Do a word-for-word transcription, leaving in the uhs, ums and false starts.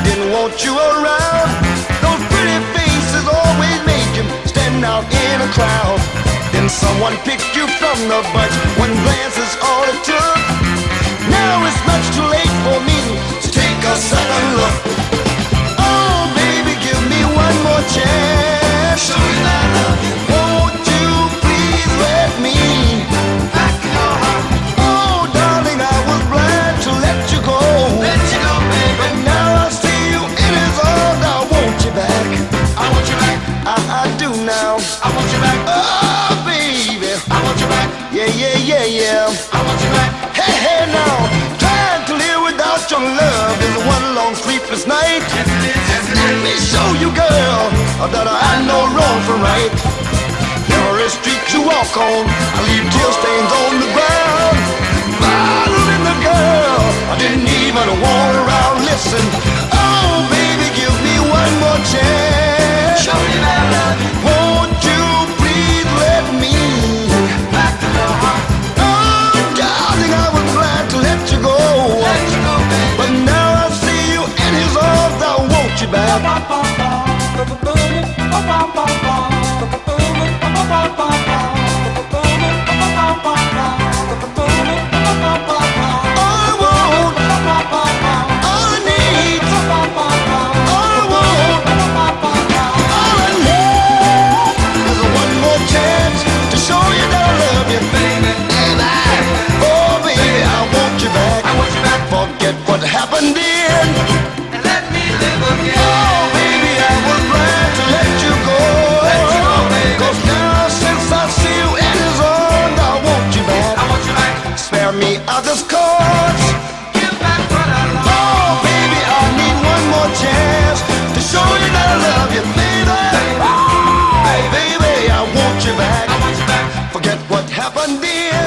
didn't want you around. Those pretty faces always made you stand out in a crowd. Then someone picked you from the bunch. One glance is all it took. Now it's much too late for me to take a second look. Oh, baby, give me one more chance. Show you that I love you. Won't you please let me back in your heart? Oh, darling, I was blind to let you go. Let you go, baby. But now I see you in his arms. I want you back. I want you back. I, I do now. I want you back. Oh, baby, I want you back. Yeah, yeah, yeah, yeah. I want you back. Hey, hey, now, trying to live without your love is one long sleepless night. Yes, it is, yes, it Let is. me show you, girl, that I know wrong from right. Every street you walk on, I leave tear stains on the ground. Bothering the girl, I didn't even want around. Listen, oh, baby, give me one more chance. Show you that I love you. Won't you please let me back to your heart? Oh, darling, I was glad to let you go. Let you go, baby. But now I see you in his arms. I want you back. What happened then? And let me live again. Oh, baby, I was glad to let you go. Let you go, baby. 'Cause now since I see you in his arms, I want you back. I want you back. Spare me others' cards. Give back what I lost. Oh, baby, I need one more chance to show you that I love you, baby. Baby, baby, I want you back. I want you back. Forget what happened then.